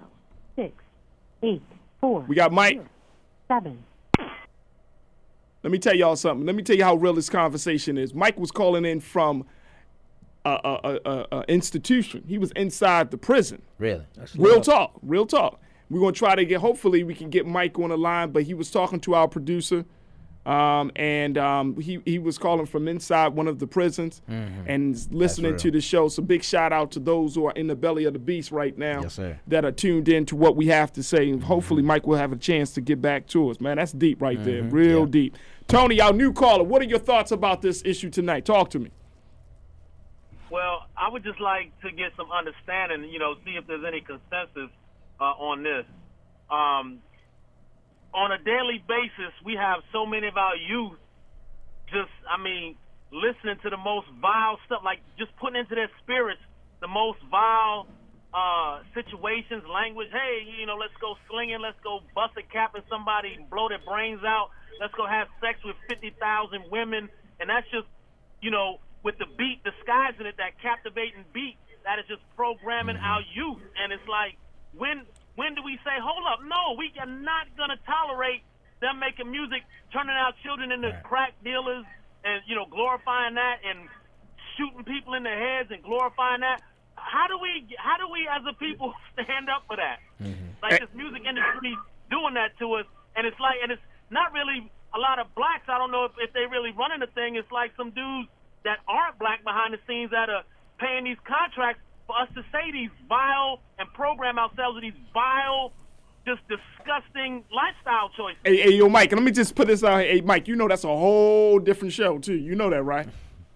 Six, eight, four. We got Mike. Zero, seven. Let me tell y'all something. Let me tell you how real this conversation is. Mike was calling in from a, a, a, a institution. He was inside the prison. Really? Real talk, real talk. We're going to try to get, hopefully we can get Mike on the line, but he was talking to our producer, um, and um, he, he was calling from inside one of the prisons Mhm. and listening to the show. So big shout out to those who are in the belly of the beast right now Yes, sir. that are tuned in to what we have to say. And hopefully Mike will have a chance to get back to us. Man, that's deep right there, real Yeah. deep. Tony, our new caller, what are your thoughts about this issue tonight? Talk to me. Well, I would just like to get some understanding, you know, see if there's any consensus uh, on this. Um, on a daily basis, we have so many of our youth just, I mean, listening to the most vile stuff, like just putting into their spirits the most vile uh, situations, language. Hey, you know, let's go slinging, let's go bust a cap in somebody, blow their brains out. Let's go have sex with fifty thousand women. And that's just, you know, with the beat disguising it, that captivating beat, that is just programming Mm-hmm. our youth. And it's like, when when do we say, hold up, no, we are not going to tolerate them making music, turning our children into Right. crack dealers and, you know, glorifying that and shooting people in the heads and glorifying that. How do we, how do we as a people stand up for that? Mm-hmm. Like this music industry doing that to us, and it's like, and it's not really a lot of blacks. I don't know if, if they really running the thing. It's like some dudes that aren't black behind the scenes that are paying these contracts for us to say these vile and program ourselves with these vile, just disgusting lifestyle choices. Hey, hey, yo, Mike, let me just put this out here. Hey, Mike, you know that's a whole different show, too. You know that, right?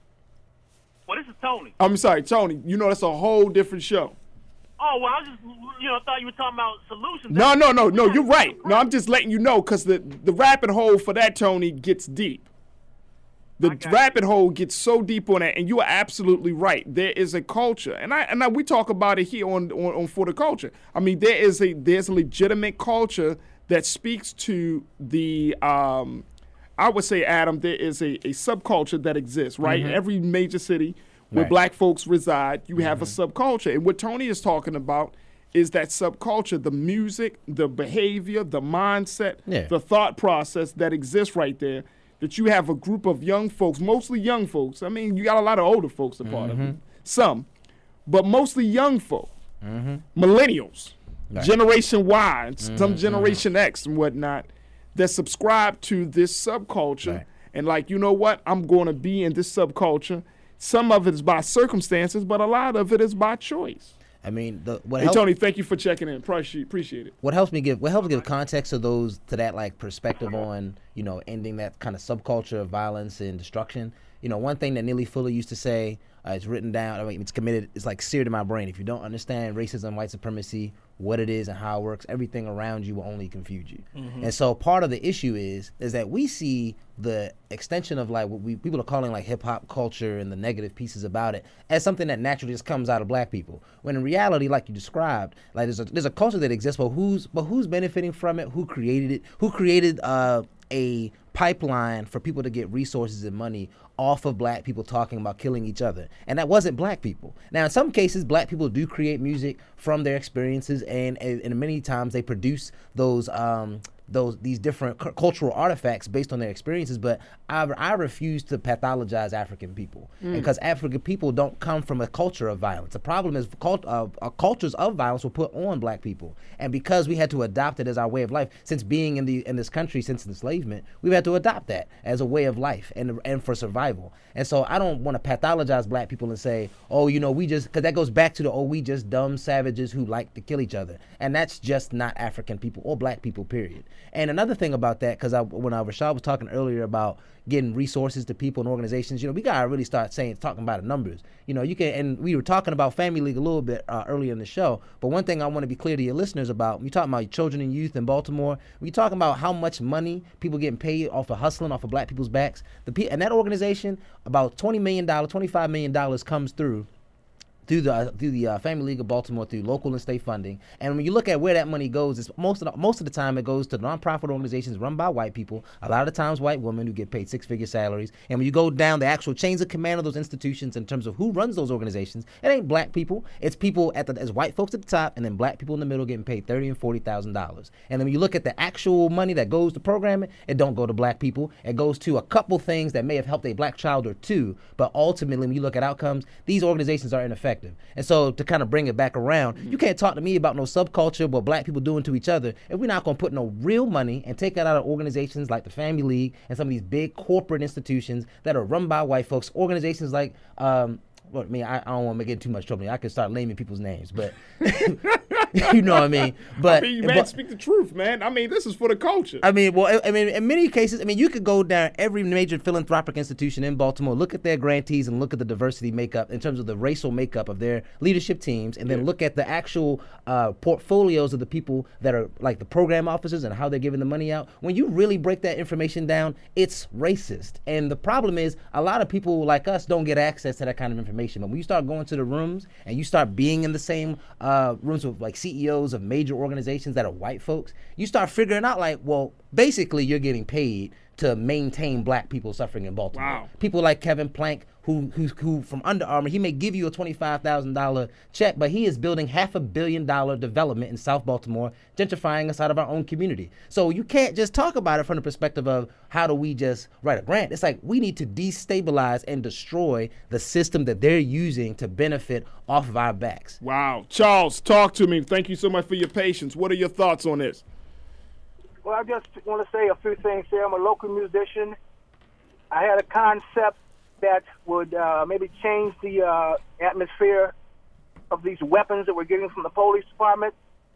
Well, this is Tony. I'm sorry, Tony. You know that's a whole different show. Oh, well, I was just, you know, thought you were talking about solutions. No, no, no, no, you're right. No, I'm just letting you know because the, the rabbit hole for that, Tony, gets deep. The Okay. rabbit hole gets so deep on that, and you are absolutely right. There is a culture, and I and I, we talk about it here on, on, on For the Culture. I mean, there is a there's a legitimate culture that speaks to the um, I would say, Adam, there is a, a subculture that exists, right? In every major city where Right. black folks reside, you have a subculture. And what Tony is talking about is that subculture, the music, the behavior, the mindset, Yeah. the thought process that exists right there. That you have a group of young folks, mostly young folks. I mean, you got a lot of older folks a part of it, some, but mostly young folk, millennials, Right. Generation Y, and some Generation X and whatnot, that subscribe to this subculture. Right. And like, you know what? I'm going to be in this subculture. Some of it is by circumstances, but a lot of it is by choice. I mean, the what Hey, helps, Tony, thank you for checking in. Appreciate appreciate it. what helps me give what helps give context to those to that like perspective on, you know, ending that kind of subculture of violence and destruction. You know, one thing that Neely Fuller used to say, uh, it's written down, I mean, it's committed, it's like seared in my brain. If you don't understand racism, white supremacy, what it is and how it works, everything around you will only confuse you. And so part of the issue is is that we see the extension of like what we people are calling like hip hop culture and the negative pieces about it as something that naturally just comes out of black people. When in reality, like you described, like there's a there's a culture that exists, but who's but who's benefiting from it? Who created it? Who created uh, a pipeline for people to get resources and money off of black people talking about killing each other? And that wasn't black people. Now, in some cases, black people do create music from their experiences, and and, and many times they produce those um, those these different cu- cultural artifacts based on their experiences. But I, I refuse to pathologize African people because African people don't come from a culture of violence. The problem is cult, uh, uh, cultures of violence were put on black people, and because we had to adopt it as our way of life, since being in the in this country since enslavement, we've had to adopt that as a way of life and and for survival. And so I don't want to pathologize black people and say, oh, you know, we just, because that goes back to the, oh, we just dumb savages who like to kill each other. And that's just not African people or black people, period. And another thing about that, because I, when I, Rashad was talking earlier about getting resources to people and organizations, you know, we got to really start saying, talking about the numbers. You know, you can, and we were talking about Family League a little bit uh, earlier in the show, but one thing I want to be clear to your listeners about, when you're talking about children and youth in Baltimore, when you're talking about how much money people getting paid off of hustling, off of black people's backs, the pe- and that organization, about twenty million dollars, twenty-five million dollars comes through through the uh, through the uh, Family League of Baltimore, through local and state funding. And when you look at where that money goes, it's most of the, most of the time it goes to nonprofit organizations run by white people. A lot of the times, white women who get paid six-figure salaries. And when you go down the actual chains of command of those institutions in terms of who runs those organizations, it ain't black people. It's people at the as white folks at the top, and then black people in the middle getting paid thirty and forty thousand dollars. And then when you look at the actual money that goes to programming, it don't go to black people. It goes to a couple things that may have helped a black child or two. But ultimately, when you look at outcomes, these organizations are ineffective. perspective. And so to kind of bring it back around, you can't talk to me about no subculture, what black people doing to each other, if we're not going to put no real money and take that out of organizations like the Family League and some of these big corporate institutions that are run by white folks, organizations like, um, well, I mean, I, I don't want to get in too much trouble. I could start naming people's names, but you know what I mean? But, I mean, man, but, speak the truth, man. I mean, this is for the culture. I mean, well, I mean, in many cases, I mean, you could go down every major philanthropic institution in Baltimore, look at their grantees and look at the diversity makeup in terms of the racial makeup of their leadership teams, and then yeah. look at the actual uh, portfolios of the people that are like the program officers and how they're giving the money out. When you really break that information down, it's racist. And the problem is a lot of people like us don't get access to that kind of information. But when you start going to the rooms and you start being in the same uh, rooms with like C E Os of major organizations that are white folks, you start figuring out like, well, basically you're getting paid to maintain black people suffering in Baltimore. Wow. People like Kevin Plank, who who who from Under Armour, he may give you a twenty-five thousand dollars check, but he is building half a billion dollar development in South Baltimore, gentrifying us out of our own community. So you can't just talk about it from the perspective of how do we just write a grant. It's like we need to destabilize and destroy the system that they're using to benefit off of our backs. Wow. Charles, talk to me. Thank you so much for your patience. What are your thoughts on this? Well, I just want to say a few things here. I'm a local musician. I had a concept that would uh, maybe change the uh, atmosphere of these weapons that we're getting from the police department.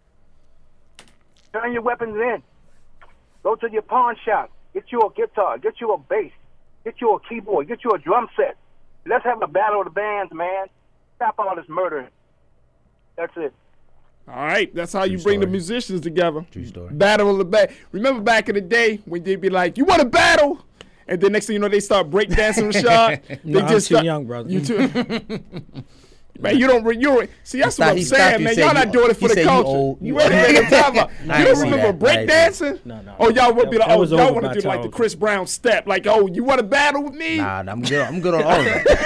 Turn your weapons in. Go to your pawn shop. Get you a guitar. Get you a bass. Get you a keyboard. Get you a drum set. Let's have a battle of the bands, man. Stop all this murder. That's it. All right, that's how True you bring story. the musicians together. True story. Battle of the back. Remember back in the day when they'd be like, "You want to battle?" And then next thing you know, they start breakdancing, Rashad. They no, just I'm too start, young, brother. You too. Man, you don't. Re- you see, that's He what I'm stopped- saying, he man. said Y'all you- not doing it he for the said you culture. old. You You ready old. to talk about? I You didn't don't see remember that. I didn't see breakdancing? No, no. Oh, y'all would be That- like, that oh, was y'all over want my to do like the childhood. Chris Brown step, like, oh, you want to battle with me? Nah, I'm good. I'm good on all of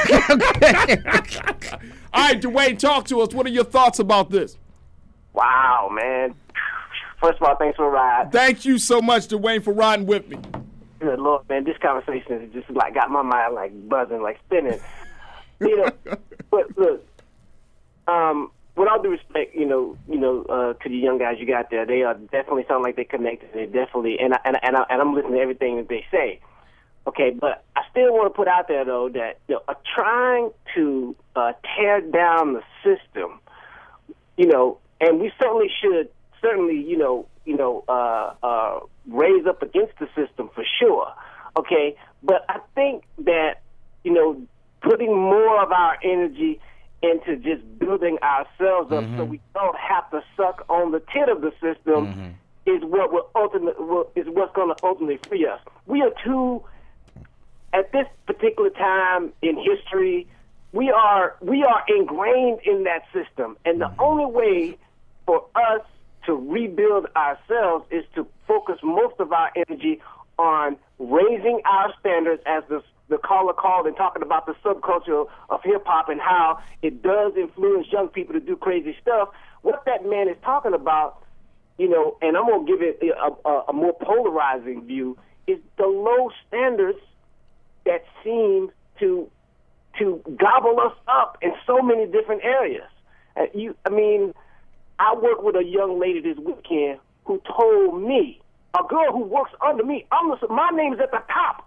that. All right, Dwayne, talk to us. What are your thoughts about this? Wow, man. First of all, thanks for the ride. Thank you so much, Dwayne, for riding with me. Good Lord, man, this conversation is just like got my mind like buzzing, like spinning. You know, but look, um, with all due respect, you know, you know, uh, to the young guys you got there, they are definitely sound like they connected. They definitely, and I, and I, and, I, and I'm listening to everything that they say. Okay, but I still want to put out there though that you know, uh, trying to uh, tear down the system, you know, and we certainly should, certainly, you know, you know, uh, uh, raise up against the system for sure. Okay, but I think that you know, putting more of our energy into just building ourselves up Mm-hmm. so we don't have to suck on the tit of the system Mm-hmm. is what will ultimate will, is what's going to ultimately free us. We are too, at this particular time in history, we are we are ingrained in that system, and the only way for us to rebuild ourselves is to focus most of our energy on raising our standards, as the the caller called and talking about the subculture of hip-hop and how it does influence young people to do crazy stuff. What that man is talking about, you know, and I'm going to give it a, a, a more polarizing view, is the low standards that seem to to gobble us up in so many different areas. Uh, you, I mean, I worked with a young lady this weekend who told me, a girl who works under me, I'm the, my name is at the top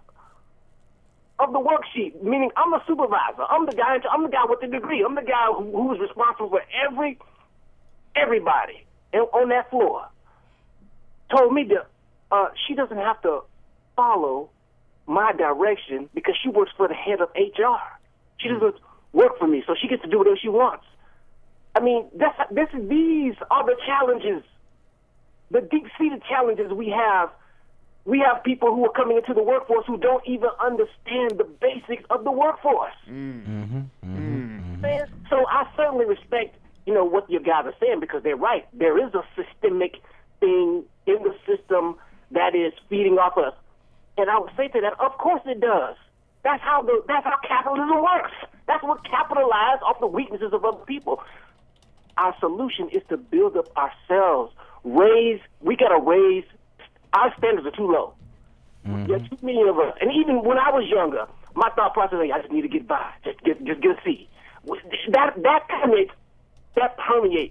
of the worksheet, meaning I'm the supervisor. I'm the guy. I'm the guy with the degree. I'm the guy who, who's responsible for every everybody on that floor. Told me that uh, she doesn't have to follow my direction because she works for the head of H R. She doesn't work for me, so she gets to do whatever she wants. I mean, that's, this, these are the challenges, the deep-seated challenges we have. We have people who are coming into the workforce who don't even understand the basics of the workforce. Mm-hmm. Mm-hmm. So I certainly respect, you know, what your guys are saying because they're right. There is a systemic thing in the system that is feeding off us. And I would say to that, of course it does. That's how the that's how capitalism works. That's what capitalizes off the weaknesses of other people. Our solution is to build up ourselves. Raise, we got to raise, our standards are too low. Mm-hmm. There are too many of us. And even when I was younger, my thought process was, I just need to get by, just get just get a C. that that permeates that permeates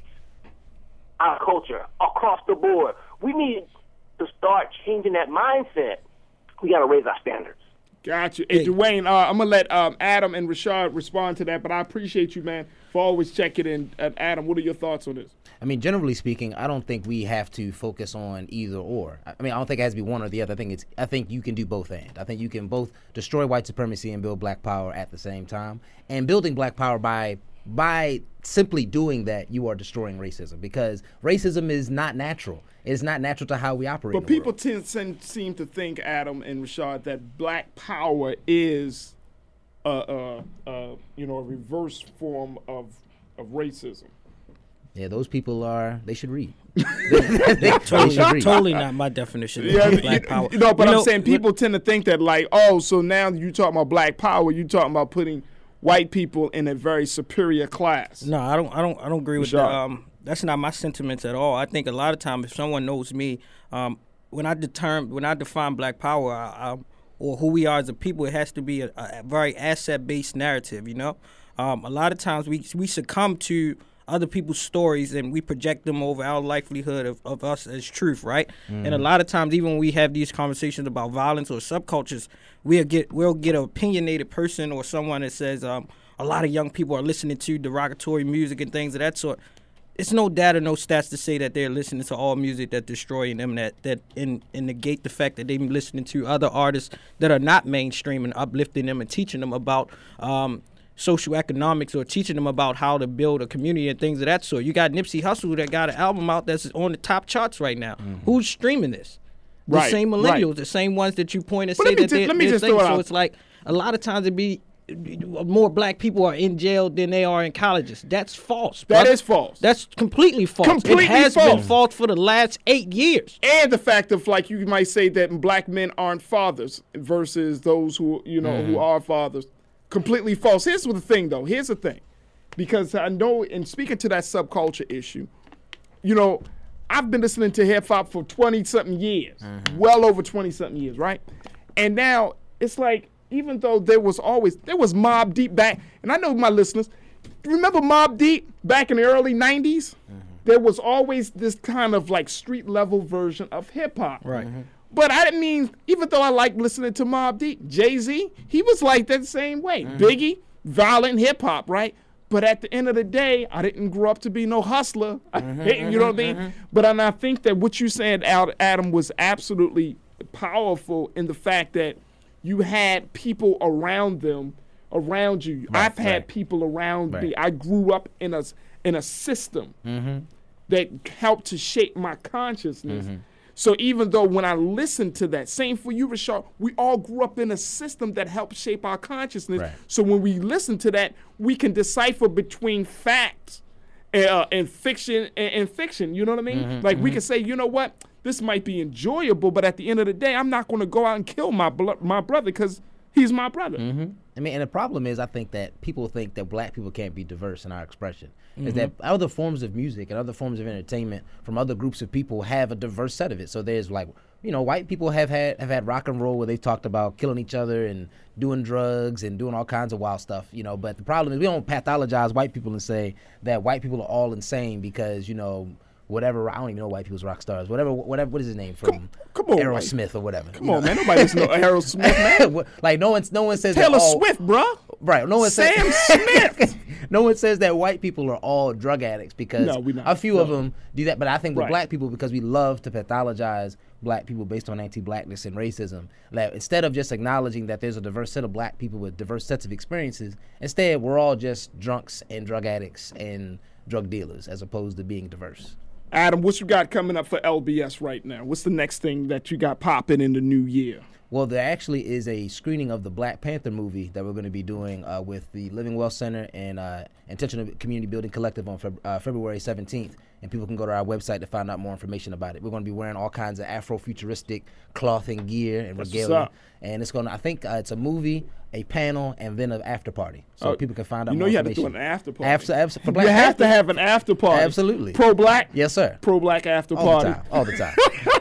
our culture across the board. We need to start changing that mindset. We got to raise our standards. Gotcha. Hey, Dwayne, uh, I'm going to let um, Adam and Rashad respond to that, but I appreciate you, man, for always checking in. Uh, Adam, what are your thoughts on this? I mean, generally speaking, I don't think we have to focus on either or. I mean, I don't think it has to be one or the other. I think it's. I think you can do both and. I think you can both destroy white supremacy and build black power at the same time. And building black power by by simply doing that, you are destroying racism, because racism is not natural. It's not natural to how we operate. But people tend, tend seem to think, Adam and Rashad, that black power is, a, a, a you know, a reverse form of of racism. Yeah, those people are. They should read. they, they totally, should read. Totally not my definition of yeah, black power. You know, but you I'm know, saying people tend to think that, like, oh, so now you talking about black power, you talking about putting white people in a very superior class. No, I don't. I don't. I don't agree with that. Um, that's not my sentiments at all. I think a lot of times, if someone knows me, um, when I determine, when I define black power, I, I, or who we are as a people, it has to be a, a very asset-based narrative. You know, um, a lot of times we we succumb to other people's stories and we project them over our likelihood of, of us as truth, right? Mm. And a lot of times, even when we have these conversations about violence or subcultures, we'll get we'll get an opinionated person or someone that says um, a lot of young people are listening to derogatory music and things of that sort. It's no data, no stats to say that they're listening to all music that's destroying them, that that and, and negate the fact that they're listening to other artists that are not mainstream and uplifting them and teaching them about um, social economics or teaching them about how to build a community and things of that sort. You got Nipsey Hussle that got an album out that's on the top charts right now. Mm-hmm. Who's streaming this? The right, same millennials, right. the same ones that you point and but say that just, they're, let me they're just things. throw it So out. it's like a lot of times it be more black people are in jail than they are in colleges. That's false. That brother. is false. That's completely false. Completely it has false. been false for the last eight years. And the fact of, like, you might say that black men aren't fathers versus those who, you know, mm-hmm. who are fathers. Completely false. Here's the thing, though. Here's the thing. Because I know, in speaking to that subculture issue, you know, I've been listening to hip-hop for twenty-something years. Mm-hmm. Well over twenty-something years, right? And now, it's like, even though there was always, there was Mobb Deep back, and I know my listeners, remember Mobb Deep back in the early nineties? Mm-hmm. There was always this kind of, like, street-level version of hip-hop. Right. Mm-hmm. But I didn't mean, even though I like listening to Mobb Deep, Jay-Z, he was like that same way. Mm-hmm. Biggie, violent hip-hop, right? But at the end of the day, I didn't grow up to be no hustler. Mm-hmm, you know what I mean? Mm-hmm. But and I think that what you said, Adam, was absolutely powerful in the fact that you had people around them, around you. Right, I've had right. people around right. me. I grew up in a, in a system mm-hmm. that helped to shape my consciousness. Mm-hmm. So even though when I listen to that, same for you, Rashad, we all grew up in a system that helped shape our consciousness. Right. So when we listen to that, we can decipher between facts uh, and fiction and, and fiction. You know what I mean? Mm-hmm, like mm-hmm. we can say, you know what, this might be enjoyable, but at the end of the day, I'm not going to go out and kill my blo- my brother because he's my brother. Mm-hmm. I mean, and the problem is, I think that people think that black people can't be diverse in our expression. Mm-hmm. Is that other forms of music and other forms of entertainment from other groups of people have a diverse set of it. So there's like, you know, white people have had have had rock and roll where they've talked about killing each other and doing drugs and doing all kinds of wild stuff, you know. But the problem is we don't pathologize white people and say that white people are all insane because, you know, whatever, I don't even know white people's rock stars, whatever, whatever, what is his name from? Come, come on, Aerosmith or whatever. Come on, know? man, nobody listen to Aerosmith, man. Like no one, no one says Taylor that all, Swift, bro. Right, no one Sam says, Smith. No one says that white people are all drug addicts because no, we not. a few no. of them do that. But I think with right. black people, because we love to pathologize black people based on anti-blackness and racism, that instead of just acknowledging that there's a diverse set of black people with diverse sets of experiences, instead we're all just drunks and drug addicts and drug dealers as opposed to being diverse. Adam, what you got coming up for L B S right now? What's the next thing that you got popping in the new year? Well, there actually is a screening of the Black Panther movie that we're going to be doing uh, with the Living Well Center and uh, Intentional Community Building Collective on Feb- uh, February seventeenth. And people can go to our website to find out more information about it. We're going to be wearing all kinds of Afro-futuristic cloth and gear and That's regalia. And it's going to, I think uh, it's a movie, a panel, and then an after party. So uh, people can find out you know more you information. You know you have to do an after party. After, after, for Black you have Panther. to have an after party. Absolutely. Pro-black? Yes, sir. Pro-black after all party. The time. All the time.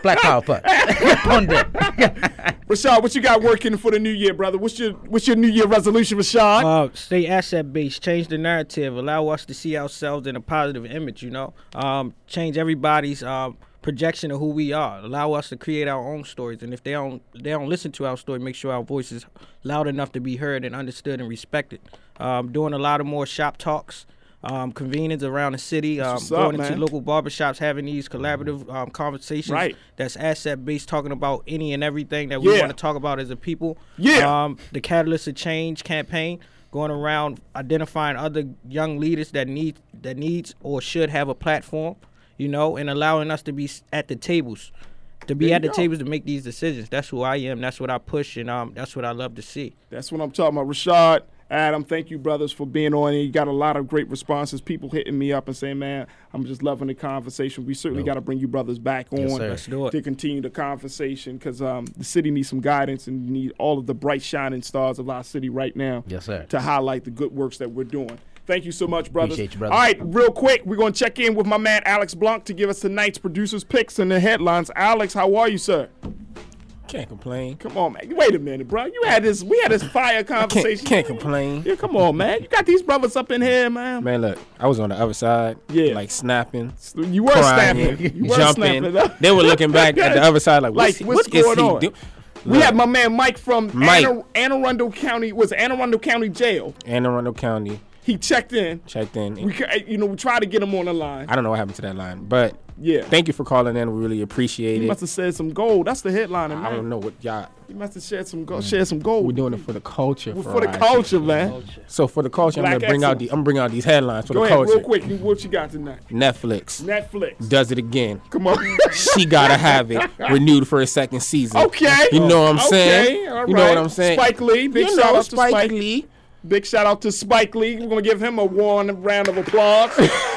Black Power putt. On deck. Rashad, what you got working for the new year, brother? What's your what's your new year resolution, Rashad? Uh, stay asset based, change the narrative, allow us to see ourselves in a positive image, you know. Um, change everybody's um, projection of who we are. Allow us to create our own stories, and if they don't they don't listen to our story, make sure our voice is loud enough to be heard and understood and respected. Um, doing a lot of more shop talks. Um, convenings around the city, um, what's up, going into man. local barbershops, having these collaborative um, conversations Right. that's asset-based, talking about any and everything that we Yeah. want to talk about as a people. Yeah. Um, the Catalyst of Change campaign, going around identifying other young leaders that need that needs or should have a platform, you know, and allowing us to be s- at the tables, to be There at you the go. tables to make these decisions. That's who I am. That's what I push, and um, that's what I love to see. That's what I'm talking about. Rashad, Adam, thank you, brothers, for being on. You got a lot of great responses. People hitting me up and saying, man, I'm just loving the conversation. We certainly got to bring you brothers back on Yes, sir. Let's do it. to continue the conversation because um, the city needs some guidance and need all of the bright, shining stars of our city right now Yes, sir. to highlight the good works that we're doing. Thank you so much, brothers. Appreciate you, brother. All right, real quick, we're going to check in with my man Alex Blanc to give us tonight's producers' picks and the headlines. Alex, how are you, sir? Can't complain. Come on, man. Wait a minute, bro. You had this. We had this fire conversation. Can't, can't complain. Yeah, come on, man. You got these brothers up in here, man. Man, look, I was on the other side, Yeah. like snapping, You were crying, snapping. You were jumping. snapping. They were looking back at the other side like, Like, what's, what's what is going he on? doing? We had my man Mike from Mike. Anne, Anne Arundel County. Was Anne Arundel County Jail? Anne Arundel County He checked in. checked in. We, ca- you know, we tried to get him on the line. I don't know what happened to that line, but Yeah. thank you for calling in. We really appreciate He it. must have said some gold. That's the headline, man. I don't know what y'all. He must have shared some gold. Shared some gold. We're doing it for the culture. We're for for the our- culture, man. So for the culture, I'm Black gonna bring out excellence. the. I'm bringing out these headlines for Go the ahead, culture. real quick. What you got tonight? Netflix Netflix. does it again. Come on. She gotta have it renewed for a second season. Okay. You know what I'm Okay, saying? all You know right. what I'm saying? Spike Lee. Big You shout know out to Spike. Spike Lee. Big shout out to Spike Lee. We're gonna give him a warm round of applause.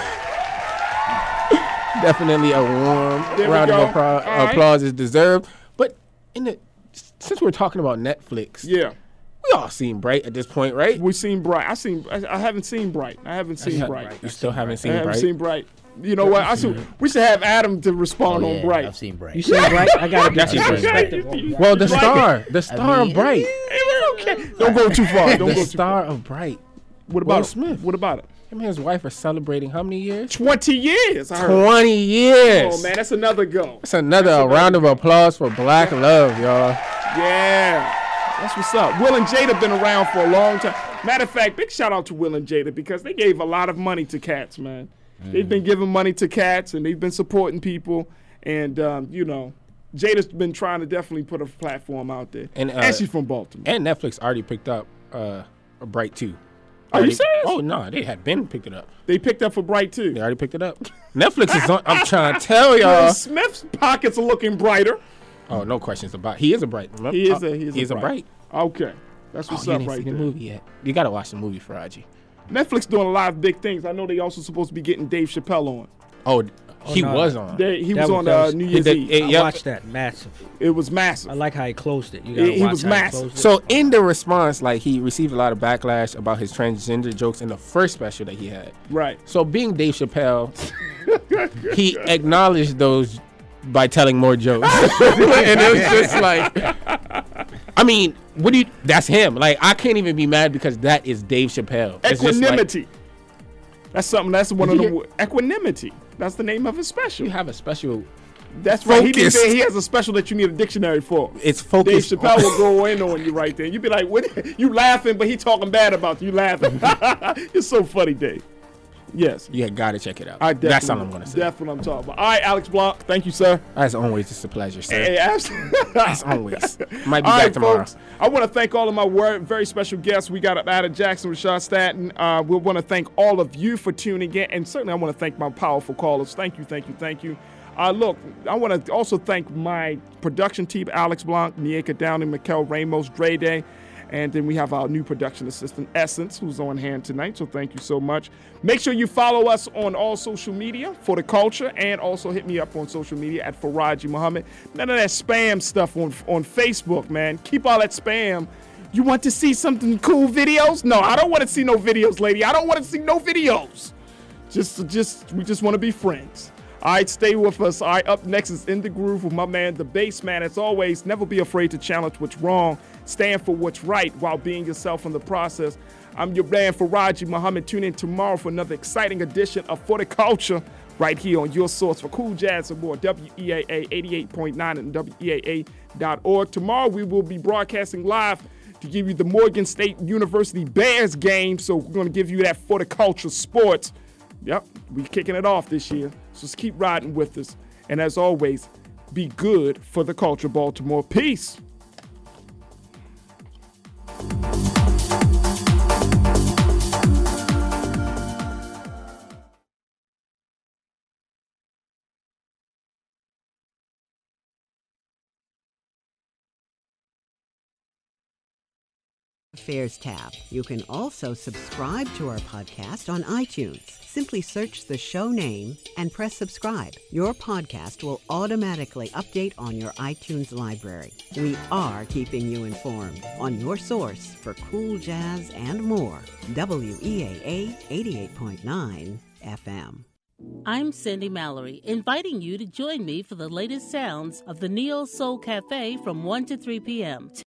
Definitely a warm There we round go. of appra- All right. applause is deserved. But in the since we're talking about Netflix, Yeah. we all seen Bright at this point, right? We seen Bright. I seen. I, I haven't seen Bright. I haven't seen You Bright. You still haven't I seen haven't Bright? seen Bright. You know what? I should, we should have Adam to respond Oh, on yeah, Bright. I've seen Bright. You say right? I gotta get That's your right. perspective on You- that. Well, the Right. star, the star mean, of Bright, Okay. Don't go too far. Don't the go too star far. of Bright. What Will about it? Smith. What about it? Him and his wife are celebrating how many years? Twenty years. I heard. Twenty years. Oh man, that's another go. That's another That's round of applause for Black Love, y'all. Yeah. That's what's up. Will and Jada been around for a long time. Matter of fact, big shout out to Will and Jada because they gave a lot of money to cats, man. They've been giving money to cats and they've been supporting people. And, um, you know, Jada's been trying to definitely put a platform out there. And, And, uh, she's from Baltimore. And Netflix already picked up uh, Bright too. Are you Already- serious? Oh no, they had been picked it up. They picked up for Bright, too. They already picked it up. Netflix is on. I'm trying to tell Will y'all. Smith's pockets are looking brighter. Oh, no questions about. He is a Bright. Remember? He is Uh, a, he is he is a a Bright. Bright. Okay. That's Oh, what's you up didn't right see the there. movie yet. You gotta watch the movie for I G. Netflix doing a lot of big things. I know they also supposed to be getting Dave Chappelle on. Oh, he no. was on. They, he That was was- on that uh, was- New He Year's did- Eve. it- I Yep. watched that. Massive. It was massive. I like how he closed it. You He- gotta he watch was how massive. closed it. So in the response, like he received a lot of backlash about his transgender jokes in the first special that he had. Right. So being Dave Chappelle, he acknowledged those by telling more jokes, and it was just like, I mean, what do you? That's him. Like I can't even be mad because that is Dave Chappelle. It's just like, Equanimity. That's something. That's one Did of you the wo- equanimity. That's the name of his special. you have a special. That's right. He, didn't focus. say he has a special that you need a dictionary for. It's Dave focused. Chappelle on- will go in on you right there. You'd be like, "What? You laughing?" But he talking bad about you. You laughing. It's so funny, Dave. Yes. You gotta check it out. I definitely, That's all I'm gonna say. That's what I'm talking about. All right, Alex Blanc. Thank you, sir. As always, it's a pleasure, sir. Hey, absolutely. As always. Might be All back right, tomorrow. folks. I want to thank all of my wor- very special guests. We got Adam Jackson, Rashad Stanton. Uh, we want to thank all of you for tuning in, and certainly I want to thank my powerful callers. Thank you, thank you, thank you. Uh, look, I want to also thank my production team, Alex Blanc, Nieka Downing, Mikel Ramos, Dre Day, and then we have our new production assistant, Essence, who's on hand tonight, so thank you so much. Make sure you follow us on all social media for the culture, and also hit me up on social media at Faraji Muhammad. None of that spam stuff on, on Facebook, man. Keep all that spam. You want to see something cool videos? No, I don't want to see no videos, lady. I don't want to see no videos. Just, just, we just want to be friends. All right, stay with us. All right, up next is In the Groove with my man, the Bass Man. As always, never be afraid to challenge what's wrong. Stand for what's right while being yourself in the process. I'm your man, Faraji Muhammad. Tune in tomorrow for another exciting edition of For the Culture right here on your source for cool jazz and more, W E A A eighty-eight point nine and W E A A dot org. Tomorrow we will be broadcasting live to give you the Morgan State University Bears game. So we're going to give you that For the Culture sports. Yep, we kicking it off this year. So just keep riding with us. And as always, be good for the culture, Baltimore. Peace. Affairs tab. You can also subscribe to our podcast on iTunes. Simply search the show name and press subscribe. Your podcast will automatically update on your iTunes library. We are keeping you informed on your source for cool jazz and more. W E A A eighty-eight point nine F M. I'm Cindy Mallory, inviting you to join me for the latest sounds of the Neo Soul Cafe from one to three p.m.